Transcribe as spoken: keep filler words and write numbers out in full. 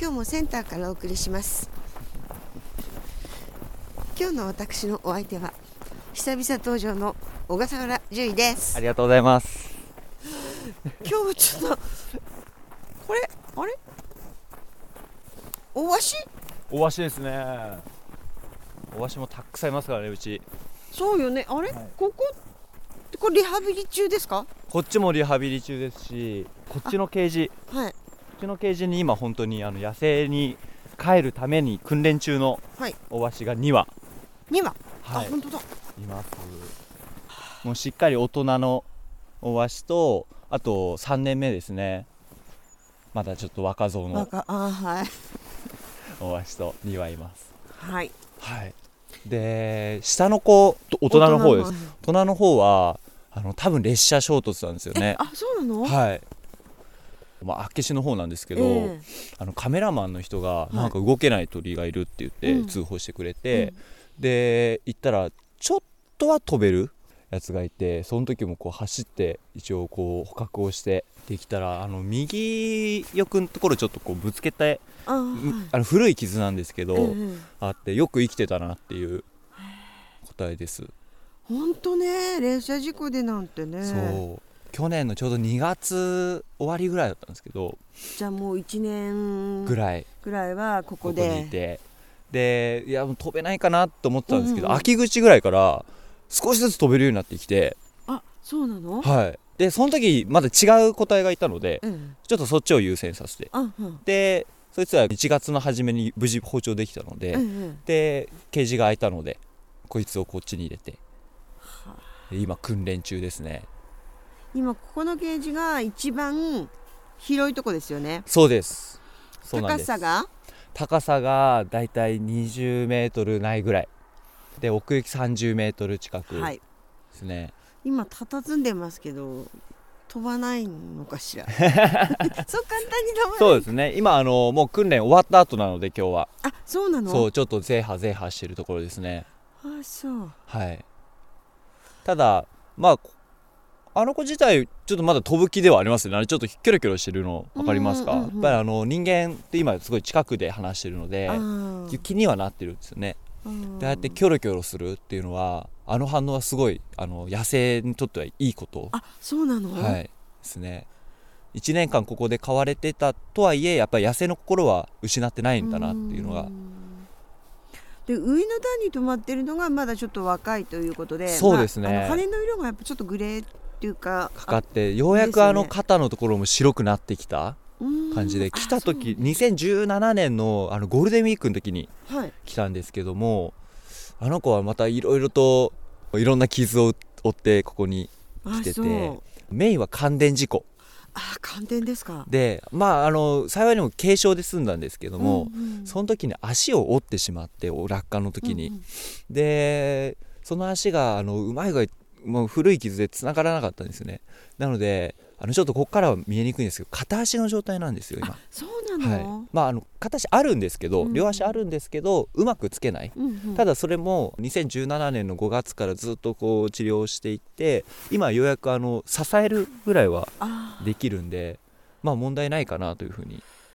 今日もセンターからお送りします。今日の私のお相手は久々登場の小笠原獣医です。 ありがとうございます。 今日はちょっとこれあれおわしおわしですね。おわしもたくさんいますからね、うち。 そうよね。あれ、はい、ここってこれリハビリ中ですか？ こっちもリハビリ中ですし、こっちのケージ、 はい、 こっちのケージに今本当にあの野生に帰るために訓練中のおわしがにわ、 にわ、 はい、 あ、本当だ、 います。もうしっかり大人のおわしと、あとさんねんめですね。まだちょっと若造の若あ、はい、 おわしとにわいます。 はい、はい、 で下の子大人の方です。大人の方はあの多分列車衝突なんですよね。 あ、そうなの？はい。 まあ、あっけしの方なんですけど、えー、あのカメラマンの人がなんか動けない鳥がいるって言って通報してくれて、うん、で行ったらちょっとは飛べるやつがいて、その時もこう走って一応こう捕獲をしてできたら、あの右翼のところちょっとこうぶつけて、あ、はい、あの古い傷なんですけど、えー、あってよく生きてたなっていう答えです。 本当ね、列車事故でなんてね。 そう、去年のちょうどにがつ終わりぐらいだったんですけど、 じゃあもういちねんぐらいぐらいはここでここにいて、でいやもう飛べないかなと思ってたんですけど、うんうん、秋口ぐらいから少しずつ飛べるようになってきて。 あ、そうなの？ はい。でその時まだ違う個体がいたので、うん、ちょっとそっちを優先させて、うんうん、でそいつはいちがつの初めに無事放鳥できたので、うんうん、でケージが開いたのでこいつをこっちに入れて、はあ、今訓練中ですね。 今ここのケージが一番広いとこですよね。 そうです。そうなんです。 高さが高さがだいたいにじゅうメートルないぐらいで、奥行きさんじゅうメートル近くですね。はい、 今佇んでますけど飛ばないのかしら。そう簡単に飛ばない。 そうですね。今あのもう訓練終わった後なので今日は。 あ、そうなの？そう、 ちょっとゼーハゼーハしてるところですね。 あ、そう。 はい。ただまああの子自体ちょっとまだ飛ぶ気ではありますね。あれちょっとキョロキョロしてるの分かりますか？うんうんうん、やっぱりあの人間って今すごい近くで話してるので気にはなってるんですよね。でああやってキョロキョロするっていうのは、あの反応はすごいあの野生にとってはいいこと。 あ、そうなの？ はいですね。いちねんかんここで飼われてたとはいえ、やっぱり野生の心は失ってないんだなっていうのが。 で上の段に止まってるのがまだちょっと若いということで、 そうですね、 まあ、あの羽の色がやっぱちょっとグレーっていうかかかって、ようやくあの肩のところも白くなってきた感じで、来た時にせんじゅうななねん の, あのゴールデンウィークの時に来たんですけども、はい、あの子はまたいろいろといろんな傷を負ってここに来てて、メインは感電事故。 あ、感電ですか。 で、まあ、あの幸いにも軽傷で済んだんですけども、うんうん、その時に足を折ってしまって、落下の時に、うんうん、でその足があのうまい具合もう古い傷でつながらなかったんですよね。なのであのちょっとここからは見えにくいんですけど、片足の状態なんですよ今。 そうなの？ はい、まあ、あの片足あるんですけど、うん、両足あるんですけどうまくつけない、うんうん、ただそれもにせんじゅうななねんのごがつからずっとこう治療していって、今ようやくあの支えるぐらいはできるんで、まあ問題ないかなというふうに